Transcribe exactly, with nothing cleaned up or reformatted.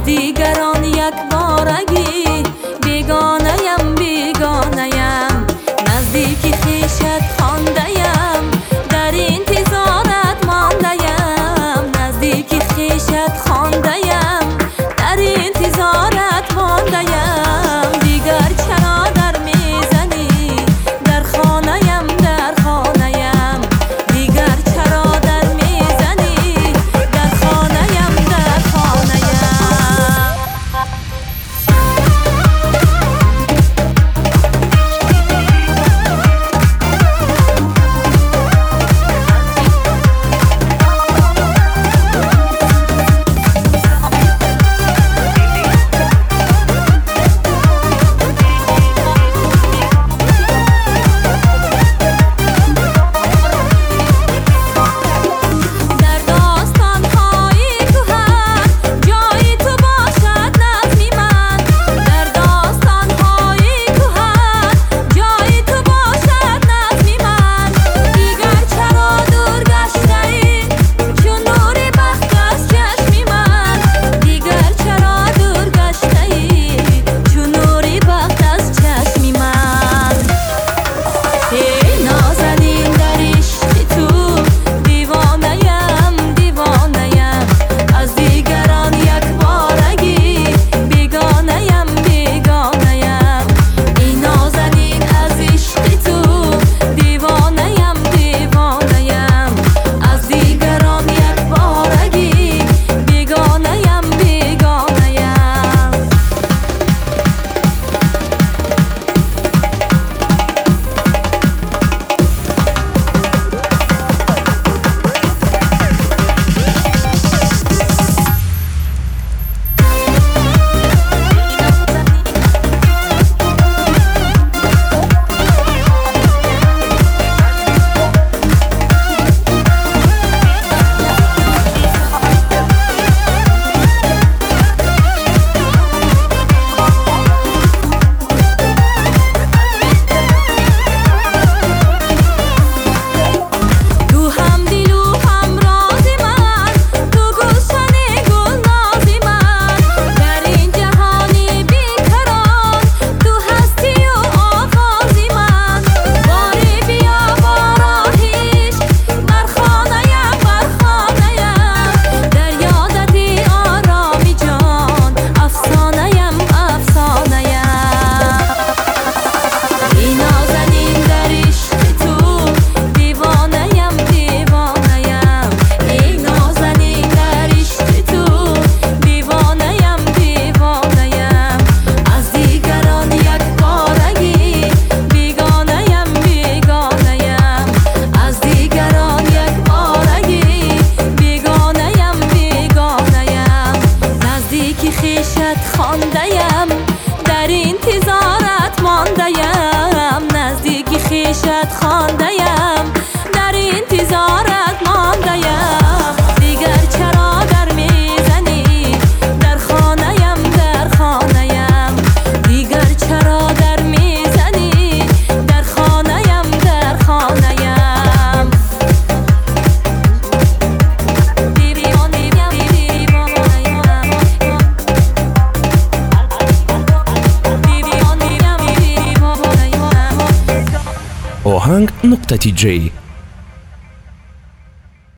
دیگران یک بارگی بیگانه‌ام بیگانه‌ام نزدیکی خویشت خوانده‌ام در انتظارت مانده‌ام نزدیکی خویشت خوانده‌ام در انتظارت مانده‌ام دیگر چرا در میزنی در خانه‌ام در خانه‌ام دیگر چرا در میزنی در خانه‌ام در خانه‌ام خوانده‌ام در انتظارت مانده‌ام نزدیکی خویشت خوانده‌ام در انتظارت مانده‌ام دیگر چرا در میزنی در خانه‌ام در خانه‌ام دیگر چرا در میزنی در خانه‌ام در خانه‌ام آهنگ نقطه تی جی